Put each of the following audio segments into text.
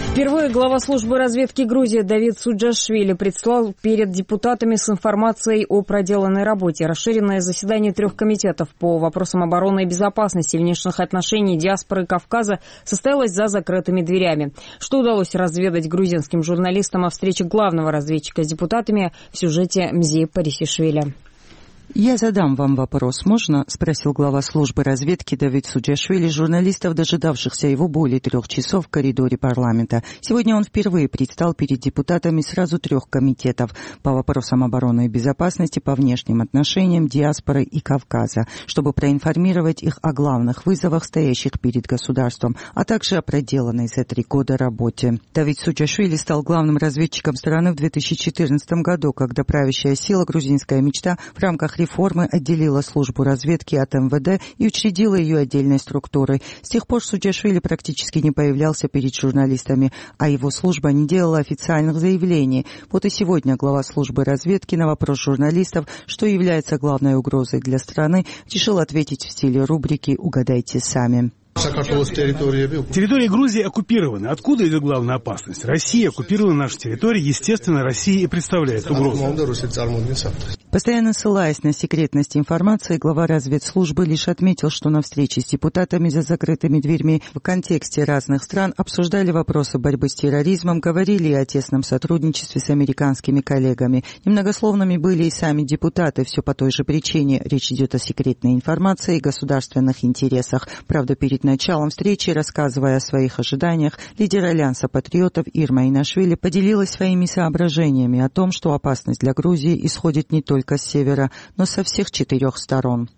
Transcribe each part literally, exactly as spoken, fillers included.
Впервые глава службы разведки Грузии Давид Суджашвили предстал перед депутатами с информацией о проделанной работе. Расширенное заседание трех комитетов по вопросам обороны и безопасности, внешних отношений, диаспоры Кавказа состоялось за закрытыми дверями. Что удалось разведать грузинским журналистам о встрече главного разведчика с депутатами в сюжете Мзи Парисишвили. «Я задам вам вопрос, можно?» — спросил глава службы разведки Давид Суджашвили журналистов, дожидавшихся его более трех часов в коридоре парламента. Сегодня он впервые предстал перед депутатами сразу трех комитетов по вопросам обороны и безопасности, по внешним отношениям, диаспоры и Кавказа, чтобы проинформировать их о главных вызовах, стоящих перед государством, а также о проделанной за три года работе. Давид Суджашвили стал главным разведчиком страны в две тысячи четырнадцатом году, когда правящая сила «Грузинская мечта» в рамках реформы отделила службу разведки от эм вэ дэ и учредила ее отдельной структурой. С тех пор Суджашвили практически не появлялся перед журналистами, а его служба не делала официальных заявлений. Вот и сегодня глава службы разведки на вопрос журналистов, что является главной угрозой для страны, решил ответить в стиле рубрики «Угадайте сами». Территория Грузии оккупированы. Откуда идет главная опасность? Россия оккупировала наши территории. Естественно, Россия и представляет угрозу. Постоянно ссылаясь на секретность информации, глава разведслужбы лишь отметил, что на встрече с депутатами за закрытыми дверьми в контексте разных стран обсуждали вопросы борьбы с терроризмом, говорили о тесном сотрудничестве с американскими коллегами. Немногословными были и сами депутаты, все по той же причине. Речь идет о секретной информации и государственных интересах. Правда, перед началом встречи, рассказывая о своих ожиданиях, лидер Альянса патриотов Ирма Инашвили поделилась своими соображениями о том, что опасность для Грузии исходит не только с севера, но со всех четырех сторон.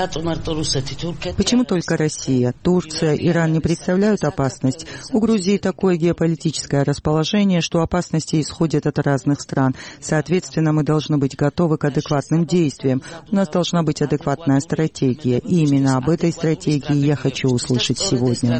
Почему только Россия, Турция, Иран не представляют опасность? У Грузии такое геополитическое расположение, что опасности исходят от разных стран. Соответственно, мы должны быть готовы к адекватным действиям. У нас должна быть адекватная стратегия. И именно об этой стратегии я хочу услышать сегодня.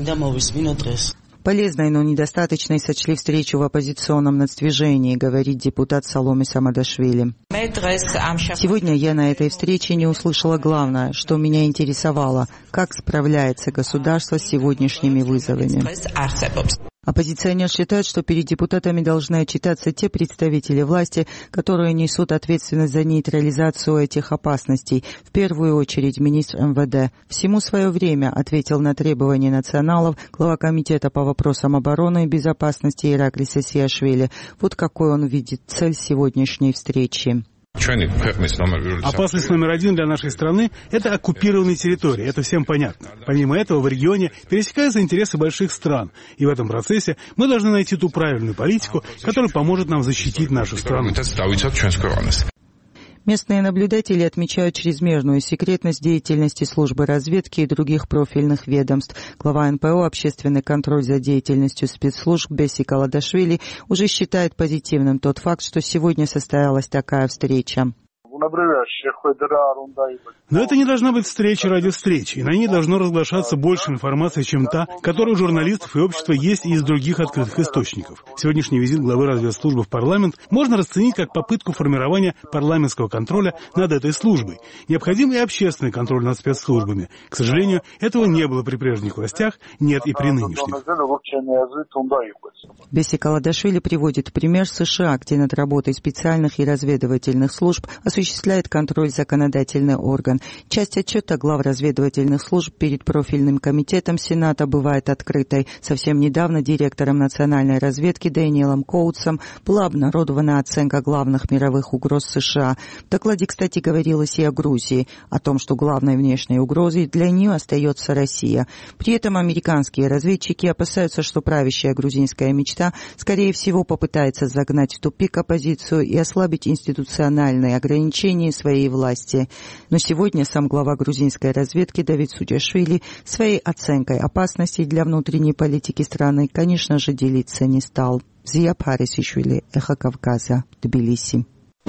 Полезной, но недостаточной сочли встречу в оппозиционном нацдвижении, говорит депутат Саломе Самадашвили. Сегодня я на этой встрече не услышала главное, что меня интересовало, как справляется государство с сегодняшними вызовами. Оппозиционер считает, что перед депутатами должны отчитаться те представители власти, которые несут ответственность за нейтрализацию этих опасностей, в первую очередь министр эм вэ дэ. Всему свое время, ответил на требования националов глава комитета по вопросам обороны и безопасности Ираклис Сесиашвили. Вот какой он видит цель сегодняшней встречи. Опасность номер один для нашей страны – это оккупированные территории, это всем понятно. Помимо этого, в регионе пересекаются интересы больших стран, и в этом процессе мы должны найти ту правильную политику, которая поможет нам защитить нашу страну. Местные наблюдатели отмечают чрезмерную секретность деятельности службы разведки и других профильных ведомств. Глава эн пэ о «Общественный контроль за деятельностью спецслужб» Беси Каладашвили уже считает позитивным тот факт, что сегодня состоялась такая встреча. Но это не должна быть встреча ради встречи, и на ней должно разглашаться больше информации, чем та, которая у журналистов и общества есть и из других открытых источников. Сегодняшний визит главы разведслужбы в парламент можно расценить как попытку формирования парламентского контроля над этой службой. Необходим и общественный контроль над спецслужбами. К сожалению, этого не было при прежних властях, нет и при нынешних. Беси Каладашвили приводит пример США, где над работой специальных и разведывательных служб осуществляет контроль законодательный орган. Часть отчета глав разведывательных служб перед профильным комитетом Сената бывает открытой. Совсем недавно директором национальной разведки Дэниелом Коутсом была обнародована оценка главных мировых угроз США. В докладе, кстати, говорилось и о Грузии, о том, что главной внешней угрозой для нее остается Россия. При этом американские разведчики опасаются, что правящая грузинская мечта, скорее всего, попытается загнать в тупик оппозицию и ослабить институциональные ограничения своей власти. Но сегодня сам глава грузинской разведки Давид Суджашвили своей оценкой опасностей для внутренней политики страны, конечно же, делиться не стал. Мзи Парисишвили, Эхо Кавказа, Тбилиси.